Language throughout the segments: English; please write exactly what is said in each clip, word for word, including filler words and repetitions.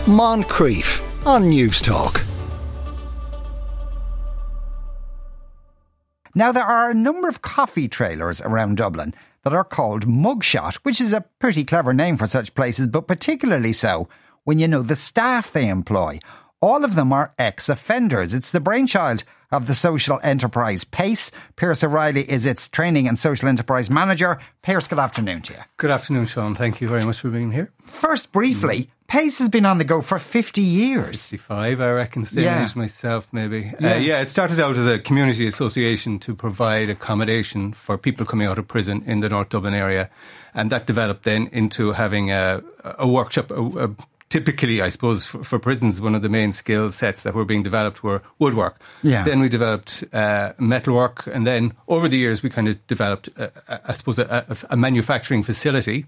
Moncrief on News Talk. Now, there are a number of coffee trailers around Dublin that are called Mugshot, which is a pretty clever name for such places, but particularly so when you know the staff they employ. All of them are ex-offenders. It's the brainchild of the social enterprise PACE. Pierce O'Reilly is its training and social enterprise manager. Pierce, good afternoon to you. Good afternoon, Sean. Thank you very much for being here. First, briefly, mm. PACE has been on the go for fifty years. fifty-five, I reckon, same yeah. age myself, maybe. Yeah. Uh, yeah, it started out as a community association to provide accommodation for people coming out of prison in the North Dublin area. And that developed then into having a, a workshop, a, a Typically, I suppose, for, for prisons, one of the main skill sets that were being developed were woodwork. Yeah. Then we developed uh, metalwork. And then over the years, we kind of developed, uh, I suppose, a, a, a manufacturing facility.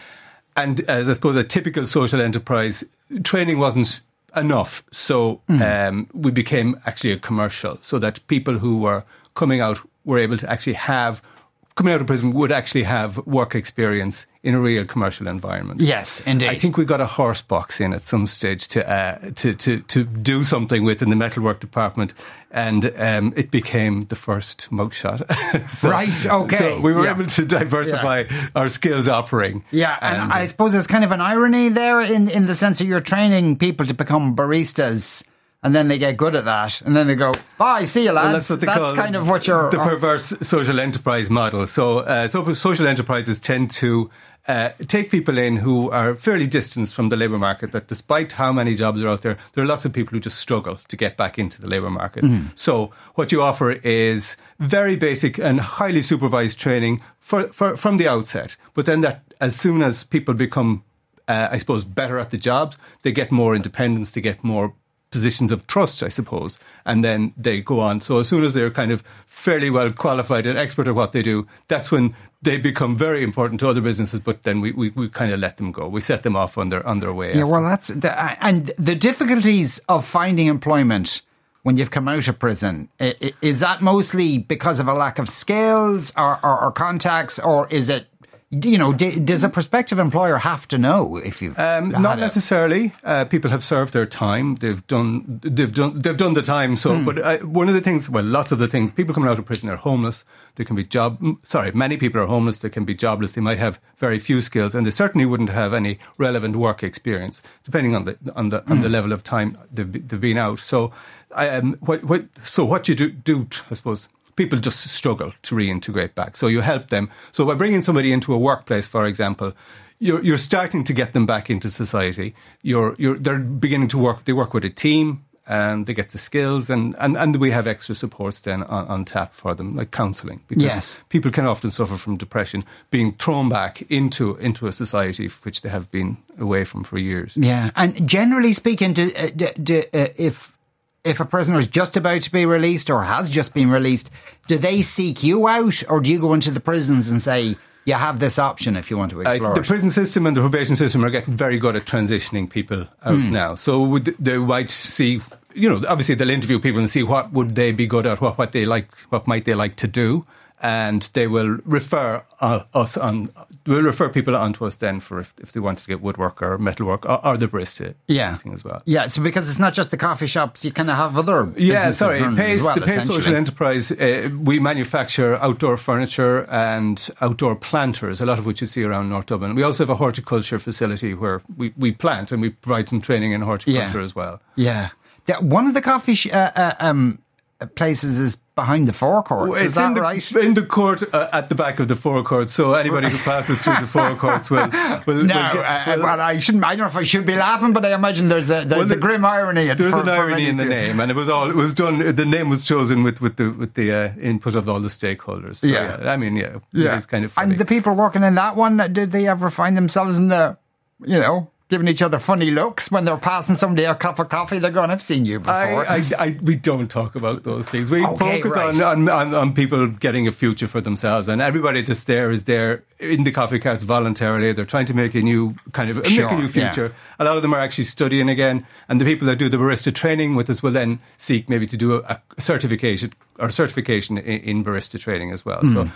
And as I suppose, a typical social enterprise, training wasn't enough. So mm. um, we became actually a commercial, so that people who were coming out were able to actually have, coming out of prison would actually have work experience in a real commercial environment. Yes, indeed. I think we got a horse box in at some stage to uh, to, to to do something with in the metalwork department, and um, it became the first Mugshot. so, right, okay. So we were yeah. able to diversify yeah. our skills offering. Yeah, and, and I suppose there's kind of an irony there in, in the sense that you're training people to become baristas, and then they get good at that, and then they go, bye, see you lads. Well, that's what they that's call kind of what you're... The perverse social enterprise model. So, uh, so social enterprises tend to uh, take people in who are fairly distanced from the labour market, that despite how many jobs are out there, there are lots of people who just struggle to get back into the labour market. Mm. So what you offer is very basic and highly supervised training for, for, from the outset. But then that as soon as people become, uh, I suppose, better at the jobs, they get more independence, they get more positions of trust, I suppose, and then they go on. So as soon as they're kind of fairly well qualified and expert at what they do, that's when they become very important to other businesses, but then we, we, we kind of let them go. We set them off on their, on their way. Yeah, after. Well, that's... The, and the difficulties of finding employment when you've come out of prison, is that mostly because of a lack of skills or, or, or contacts, or is it, you know, does a prospective employer have to know if you've um, not necessarily? Uh, people have served their time. They've done. They've done. They've done the time. So, mm. but uh, one of the things, well, lots of the things, people coming out of prison are homeless. They can be job. Sorry, many people are homeless. They can be jobless. They might have very few skills, and they certainly wouldn't have any relevant work experience, depending on the on the mm. on the level of time they've, they've been out. So, um, what what so what you do do I suppose. People just struggle to reintegrate back. So you help them. So by bringing somebody into a workplace, for example, you're you're starting to get them back into society. You're you're they're beginning to work. They work with a team, and they get the skills, and, and, and we have extra supports then on, on tap for them, like counselling. Because yes. people can often suffer from depression, being thrown back into into a society which they have been away from for years. Yeah, and generally speaking, do, uh, do, do, uh, if. If a prisoner is just about to be released or has just been released, do they seek you out, or do you go into the prisons and say, you have this option if you want to explore uh, The it? prison system and the probation system are getting very good at transitioning people out mm. now. So would, they might see, you know, obviously they'll interview people and see what would they be good at, what, what they like, what might they like to do. And they will refer uh, us on. We'll refer people on to us then for if, if they wanted to get woodwork or metalwork or, or the barista yeah. thing as well. Yeah, so because it's not just the coffee shops, you kind of have other yeah. businesses Sorry, running Pace, as well, the Pace Social Enterprise. Uh, we manufacture outdoor furniture and outdoor planters, a lot of which you see around North Dublin. We also have a horticulture facility where we, we plant and we provide some training in horticulture yeah. as well. Yeah, the, one of the coffee sh- uh, uh, um, places is behind the forecourts. Well, is it's that in the, right? In the court uh, at the back of the forecourt. So anybody who passes through the forecourts will. will no, will get, uh, well, I shouldn't. I don't know if I should be laughing, but I imagine there's a there's well, the, a grim irony. At, there's for, an irony in the name, and it was all. It was done. The name was chosen with with the with the uh, input of all the stakeholders. So, yeah. yeah, I mean, yeah, yeah, it's kind of funny. And the people working in that one, did they ever find themselves in the, you know, giving each other funny looks when they're passing somebody a cup of coffee? They're going, I've seen you before. I, I, I, we don't talk about those things. We okay, focus right. on, on, on, on people getting a future for themselves, and everybody that's there is there in the coffee carts voluntarily. They're trying to make a new kind of sure, make a new future. Yeah. A lot of them are actually studying again, and the people that do the barista training with us will then seek maybe to do a, a certification or certification in, in barista training as well. Mm. So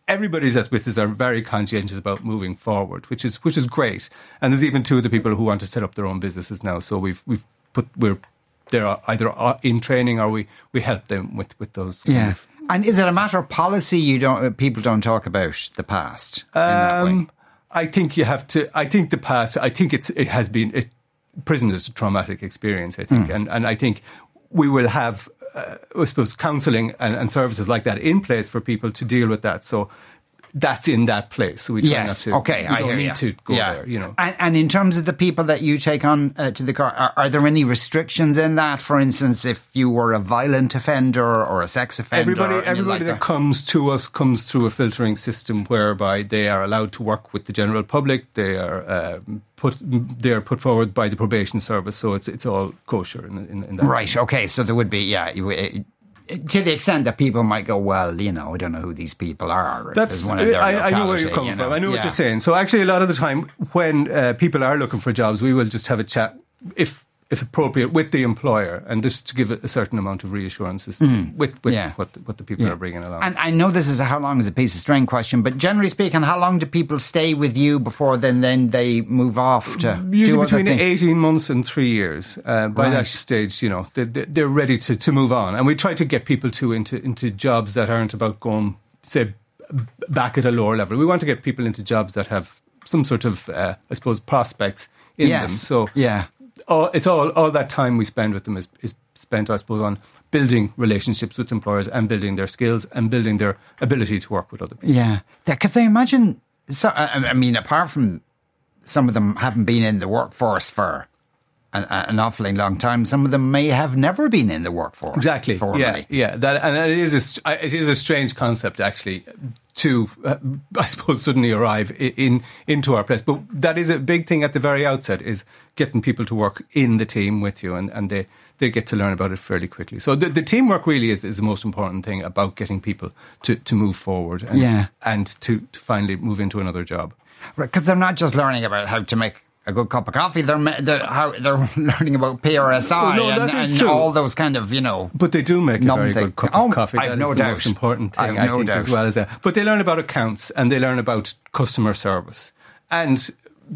everybody's at Withers are very conscientious about moving forward, which is which is great. And there's even two of the people who want to set up their own businesses now. So we've we've put we're they're either in training or we, we help them with with those. Yeah. Kind of, and is it a matter of policy? You don't people don't talk about the past. In that way? Um, I think you have to. I think the past. I think it's it has been. It, prison is a traumatic experience. I think, mm. and and I think we will have, uh, I suppose, counselling and, and services like that in place for people to deal with that. So that's in that place. So we try yes. not to. Okay. We I don't hear need you. to go yeah. there. You know. And, and in terms of the people that you take on uh, to the car, are, are there any restrictions in that? For instance, if you were a violent offender or a sex offender, everybody, or everybody like that, that comes to us comes through a filtering system whereby they are allowed to work with the general public. They are uh, put they are put forward by the probation service, so it's it's all kosher in, in, in that. Right. sense. Okay. So there would be yeah. You, it, to the extent that people might go, well, you know, I don't know who these people are. That's one of their I, I know where locality, you're coming you know? from. I know yeah. what you're saying. So actually, a lot of the time when uh, people are looking for jobs, we will just have a chat, if if appropriate, with the employer, and just to give it a certain amount of reassurances Mm. with, with Yeah. what the, what the people Yeah. are bringing along. And I know this is a how long is a piece of string question, but generally speaking, how long do people stay with you before then then they move off to Usually do between other things? eighteen months and three years. Uh, by Right. that stage, you know, they, they're ready to, to move on. And we try to get people to into into jobs that aren't about going, say, back at a lower level. We want to get people into jobs that have some sort of, uh, I suppose, prospects in Yes. them. So yeah. all, it's all all that time we spend with them is, is spent, I suppose, on building relationships with employers and building their skills and building their ability to work with other people. Yeah. Because I imagine, so, I I mean, apart from some of them haven't been in the workforce for an, an awfully long time, some of them may have never been in the workforce. Exactly. Formally. Yeah, yeah. That and it is a, st- it is a strange concept actually to uh, I suppose suddenly arrive in, in into our place. But that is a big thing at the very outset, is getting people to work in the team with you, and, and they, they get to learn about it fairly quickly. So the, the teamwork really is, is the most important thing about getting people to, to move forward and Yeah. and to, to finally move into another job. Right, because they're not just learning about how to make a good cup of coffee. They're ma- they're, how, they're learning about P R S I No, that and, is and true. all those kind of, you know. But they do make a Numb very thing. good cup Oh, of coffee. I've That no is the doubt. most important thing, I've I no think, doubt. as well as that. But they learn about accounts and they learn about customer service. And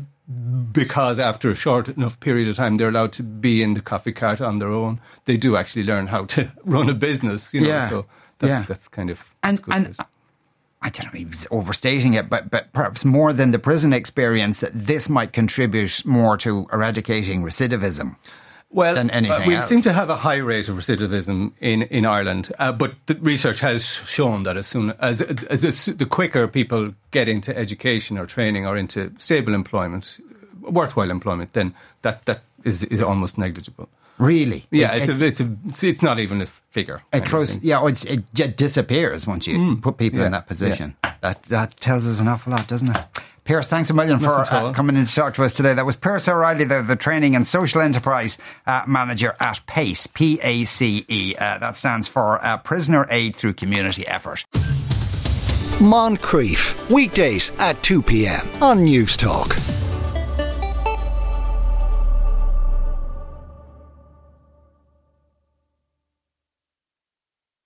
because after a short enough period of time, they're allowed to be in the coffee cart on their own, they do actually learn how to run a business, you know. Yeah. So that's Yeah. that's kind of And, that's good and for us. I don't know, he was overstating it, but, but perhaps more than the prison experience, that this might contribute more to eradicating recidivism. Well, than anything uh, we else. seem to have a high rate of recidivism in, in Ireland, uh, but the research has shown that as soon as, as the, the quicker people get into education or training or into stable employment, worthwhile employment, then that, that is, is almost negligible. Really? Yeah, It- it's, a, it's, a, it's it's not even a figure. It kind of close, thing. yeah, oh, it's, it j- disappears once you put people yeah, in that position. That that tells us an awful lot, doesn't it? Pierce, thanks a million for Not at uh, all. coming in to talk to us today. That was Pierce O'Reilly, the, the Training and Social Enterprise uh, Manager at PACE, P A C E. Uh, that stands for uh, Prisoner Aid Through Community Effort. Moncrief, weekdays at two p.m. on News Talk.